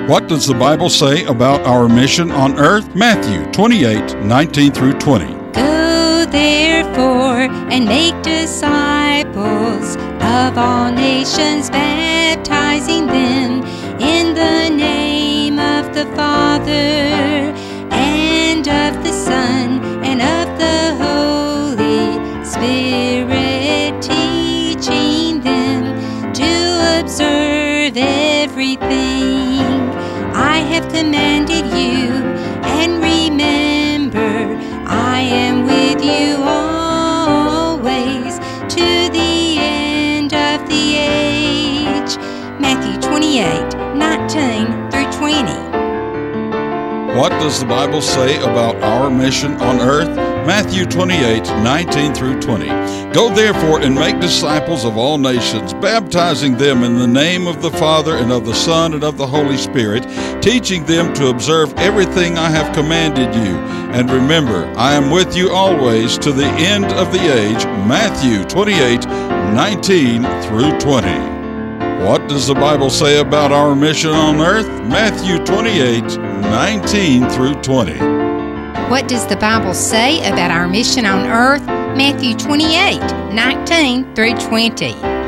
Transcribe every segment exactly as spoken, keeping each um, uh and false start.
What does the Bible say about our mission on earth? Matthew twenty-eight, nineteen through twenty. Go therefore and make disciples of all nations, baptizing them in the name of the Father and of the Son and of the Holy Spirit, teaching them to observe everything I have commanded you, and remember, I am with you always to the end of the age. Matthew twenty-eight, nineteen through twenty. What does the Bible say about our mission on earth? Matthew twenty-eight, nineteen through twenty. Go therefore and make disciples of all nations, baptizing them in the name of the Father and of the Son and of the Holy Spirit, teaching them to observe everything I have commanded you. And remember, I am with you always to the end of the age. Matthew twenty-eight, nineteen through twenty. What does the Bible say about our mission on earth? Matthew twenty-eight, nineteen through twenty. What does the Bible say about our mission on earth? Matthew twenty-eight, nineteen through twenty.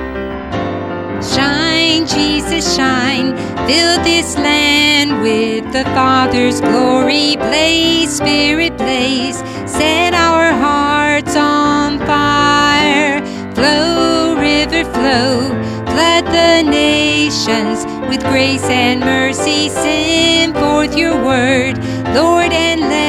Shine, Jesus, shine, fill this land with the Father's glory. Blaze, Spirit, blaze, set our hearts on fire. Flow, river, flow, flood the nations with grace and mercy. Send forth your word, Lord, and let